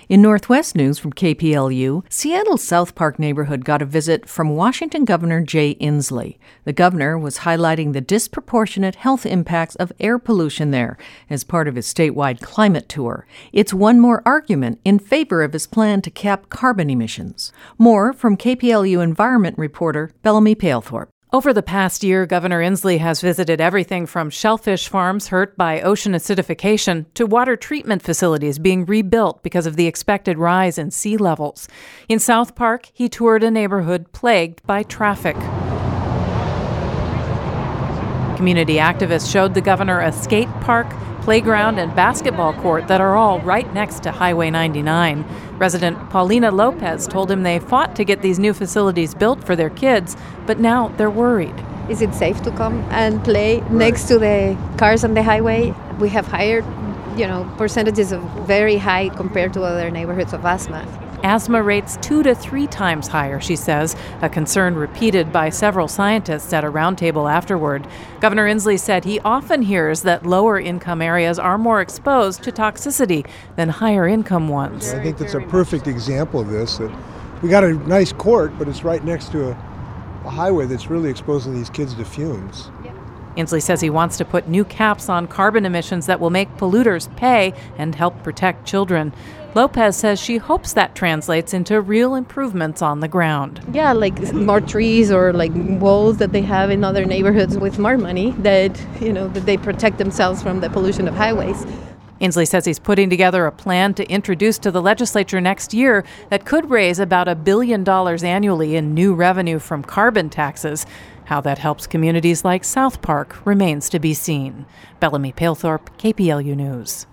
In Northwest News from KPLU, Seattle's South Park neighborhood got a visit from Washington Governor Jay Inslee. The governor was highlighting the disproportionate health impacts of air pollution there as part of his statewide climate tour. It's one more argument in favor of his plan to cap carbon emissions. More from KPLU environment reporter Bellamy Palethorpe. Over the past year, Governor Inslee has visited everything from shellfish farms hurt by ocean acidification to water treatment facilities being rebuilt because of the expected rise in sea levels. In South Park, he toured a neighborhood plagued by traffic. Community activists showed the governor a skate park, playground, and basketball court that are all right next to Highway 99. Resident Paulina Lopez told him they fought to get these new facilities built for their kids, but now they're worried. Is it safe to come and play next to the cars on the highway? We have higher, percentages of very high compared to other neighborhoods of asthma. Asthma rates 2 to 3 times higher, she says, a concern repeated by several scientists at a roundtable afterward. Governor Inslee said he often hears that lower-income areas are more exposed to toxicity than higher-income ones. I think that's a perfect example of this. That we got a nice court, but it's right next to a highway that's really exposing these kids to fumes. Inslee says he wants to put new caps on carbon emissions that will make polluters pay and help protect children. Lopez says she hopes that translates into real improvements on the ground. Yeah, like more trees or like walls that they have in other neighborhoods with more money that they protect themselves from the pollution of highways. Inslee says he's putting together a plan to introduce to the legislature next year that could raise about $1 billion annually in new revenue from carbon taxes. How that helps communities like South Park remains to be seen. Bellamy Palethorpe, KPLU News.